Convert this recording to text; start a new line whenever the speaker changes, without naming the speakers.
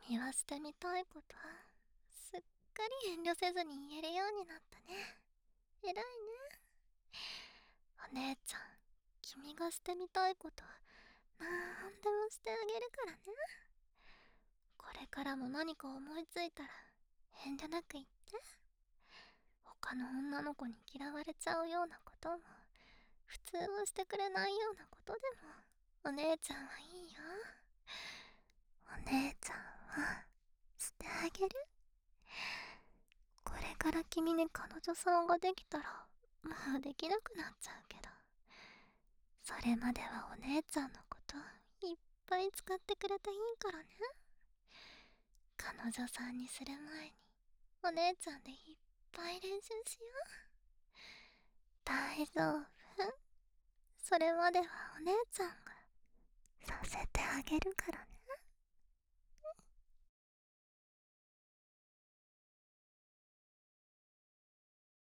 言わしてみたいことすっかり遠慮せずに言えるようになったね。偉いね。お姉ちゃん、君がしてみたいことなんでもしてあげるからね。これからも何か思いついたら遠慮なく言って。他の女の子に嫌われちゃうようなことも、普通はしてくれないようなことでも、お姉ちゃんはいいよ。お姉ちゃんはしてあげる。これから君に彼女さんができたらもうできなくなっちゃうけど、それまではお姉ちゃんのこといっぱい使ってくれていいからね。彼女さんにする前にお姉ちゃんでいっぱい練習しよう。大丈夫。それまではお姉ちゃんがさせてあげるからね。